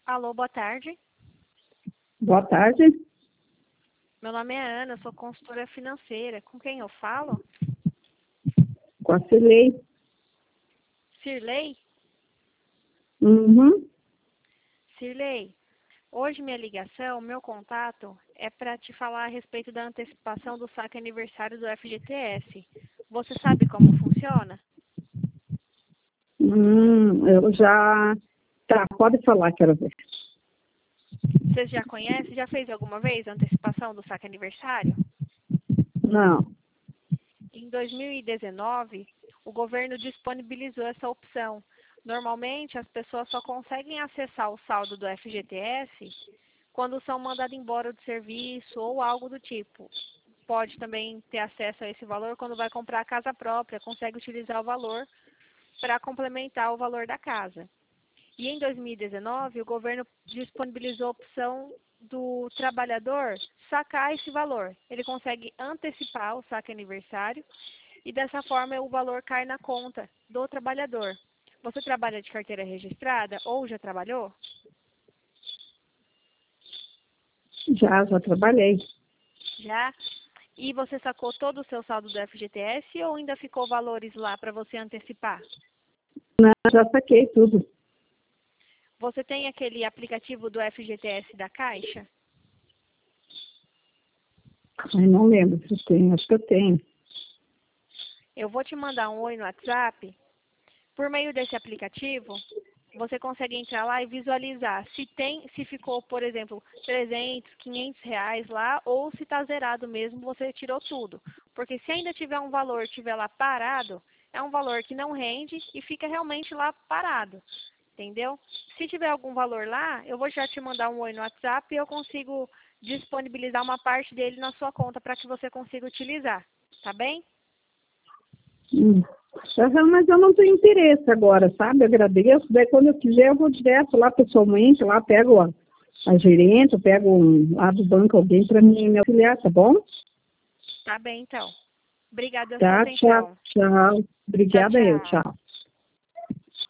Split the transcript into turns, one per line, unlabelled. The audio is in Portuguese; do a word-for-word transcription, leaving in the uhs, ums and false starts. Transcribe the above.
Alô, boa tarde.
Boa tarde.
Meu nome é Ana, sou consultora financeira. Com quem eu falo?
Com a Cilei.
Cirlei?
Uhum.
Cirlei, hoje minha ligação, meu contato, é para te falar a respeito da antecipação do saque aniversário do F G T S. Você sabe como funciona?
Hum, eu já... Tá, pode falar, quero ver.
Você já conhece? Já fez alguma vez a antecipação do saque aniversário?
Não.
Em dois mil e dezenove, o governo disponibilizou essa opção. Normalmente, as pessoas só conseguem acessar o saldo do F G T S quando são mandadas embora do serviço ou algo do tipo. Pode também ter acesso a esse valor quando vai comprar a casa própria, consegue utilizar o valor para complementar o valor da casa. E em dois mil e dezenove, o governo disponibilizou a opção do trabalhador sacar esse valor. Ele consegue antecipar o saque aniversário e dessa forma o valor cai na conta do trabalhador. Você trabalha de carteira registrada ou já trabalhou?
Já, já trabalhei.
Já? E você sacou todo o seu saldo do F G T S ou ainda ficou valores lá para você antecipar?
Não, já saquei tudo.
Você tem aquele aplicativo do F G T S da Caixa?
Ai, não lembro se eu tenho, acho que eu tenho.
Eu vou te mandar um oi no WhatsApp. Por meio desse aplicativo, você consegue entrar lá e visualizar se tem, se ficou, por exemplo, trezentos, quinhentos reais lá, ou se está zerado mesmo, você tirou tudo. Porque se ainda tiver um valor, tiver lá parado, é um valor que não rende e fica realmente lá parado. Entendeu? Se tiver algum valor lá, eu vou já te mandar um oi no WhatsApp e eu consigo disponibilizar uma parte dele na sua conta para que você consiga utilizar. Tá bem?
Hum. Uhum, mas eu não tenho interesse agora, sabe? Eu agradeço. Daí quando eu quiser, eu vou direto lá pessoalmente, lá pego a, a gerente, eu pego um, lá do banco alguém para mim me auxiliar, tá bom?
Tá bem, então. Obrigada pela sua
Tá, tchau,
atenção.
tchau.
Tchau,
Obrigada eu,
tchau.
tchau.